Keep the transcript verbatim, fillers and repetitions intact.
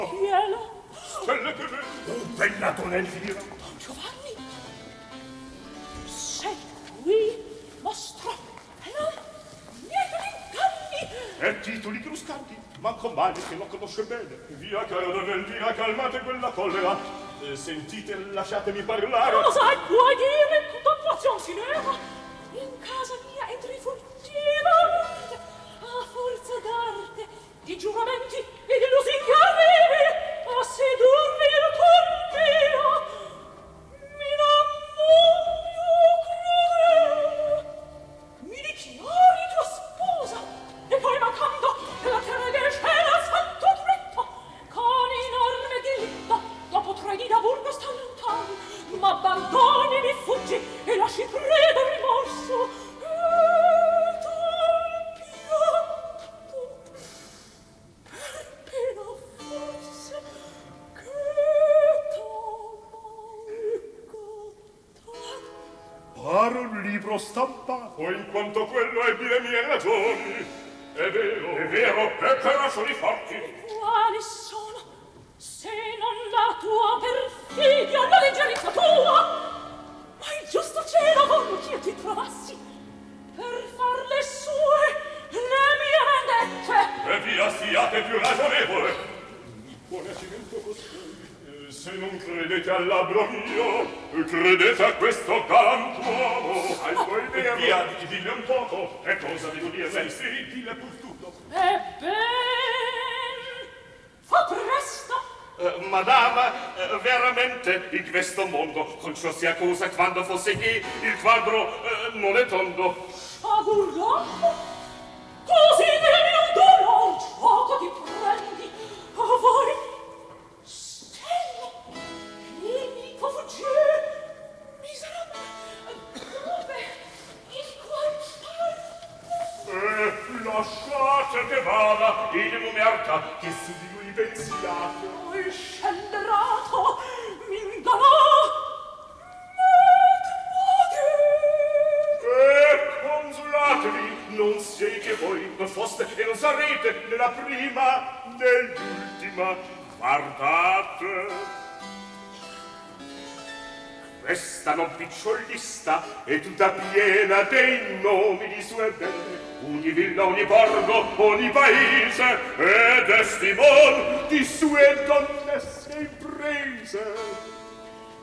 Chi è là? Stelle che vedo. Un bellato nel viro. Giovanni? Sei qui, mostro? E non? Niente d'inganni? E titoli cruscanti, ma con male che lo conosce bene. Via, caro Delvira, calmate quella collera. Eh, sentite, lasciatemi parlare. Cosa vuoi dire? Tutta attuazione si nega. In casa mia entri furtivamente, a forza d'arte, di giuramenti e di lusingheri, a sedurmi il cuor mio. Mi non voglio credere. Mi dichiari tua sposa, e poi mancando la terra del cielo al santo dritto, con enorme diritto, dopo tre di da Burgo sta lontano, ma abbandoni e mi fuggi e lasci preda al rimorso. E dal pianto, per pena forse che t'ho Pare un libro stampato, in quanto quello ebbi le mie ragioni. È vero, è vero, e per ragioni forti. Quali sono, se non la tua perfidia, la leggerezza tua? Ma il giusto cielo voglio che io ti trovassi per far le sue, le mie vendette. E via siate più ragionevole. Mi pone a cimento costui. Eh, Se non credete al labbro mio, credete a questo galantuomo. Al tuo idea, via, di- dille un poco. E cosa devo dirle? Sì, sì, dille pur tutto. Ebben, fa presto. Eh, madama, eh, veramente in questo mondo con ciò si accusa quando fosse chi il quadro eh, non è tondo. Augurato, così del mio dolor gioco ti prendi. A voi, stelle, il mito fuggire, miserabile, dove, in qual parte? Eh, lasciate che vada in umerta che su di lui pensiate. Poi scellerato, m'ingannò, E consolatevi, non sei che voi non foste e non sarete nella prima né l'ultima. Guardate. Questa non picciolista è tutta piena dei nomi di sue belle. Ogni villa, ogni borgo, ogni paese ed è stimol di sue donne sempre imprese.